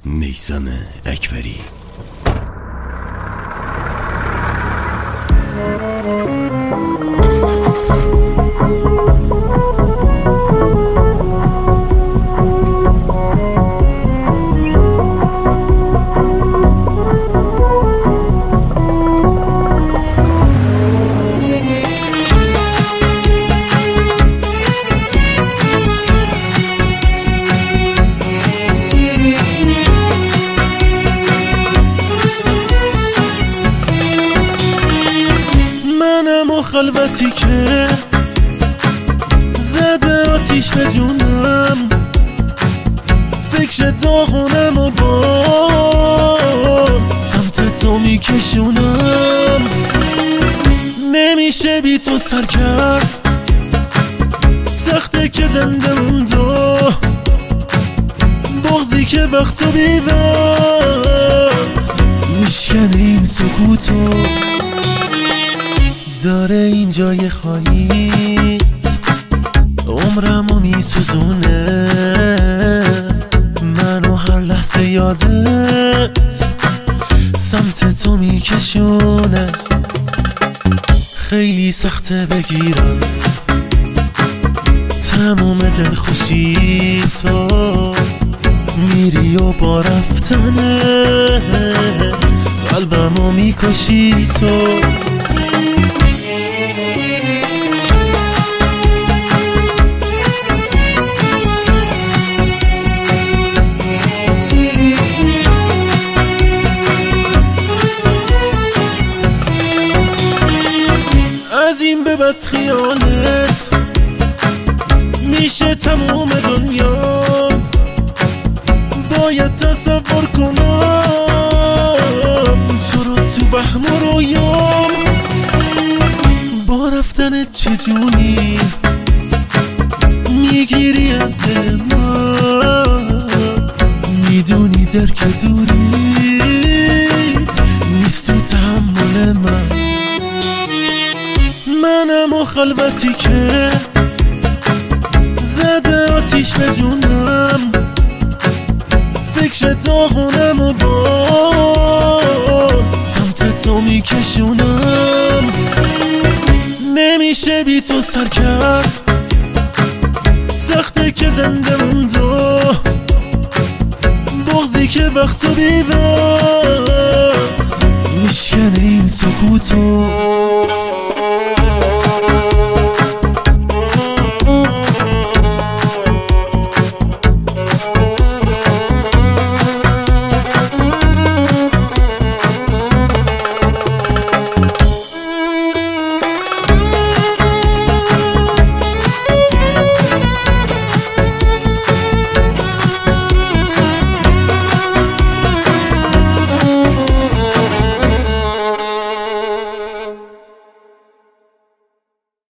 میثم اکبری. خلوتی که زده آتیش به جونم، فکر داغونم و باز سمت تو میکشونم. نمیشه بی تو سر کرد، سخته که زنده موند و بغضی که وقتو بیوست میشکنه این سکوتو. داره این جای خالیت عمرمو میسوزونه، منو هر لحظه یادت سمت تو میکشونه. خیلی سخته بگیرم تموم دلخوشی تو، میری و با رفتنت قلبمو میکشی تو. از این به بعد خیالت میشه تموم دنیا، باید تصور کنم تو رو تو وهم و رویام. با رفتنت چجونی میگیری از دل من، میدونی درک دوریت نیست تو تحمل من. منم و خلوتی که زده آتیش به جونم، فکر داغونم و باز سمت تو میکشونم. نمیشه بی تو سر کرد، سخته که زنده موند و بغضی که وقتو بیوست میشکنه این سکوتو.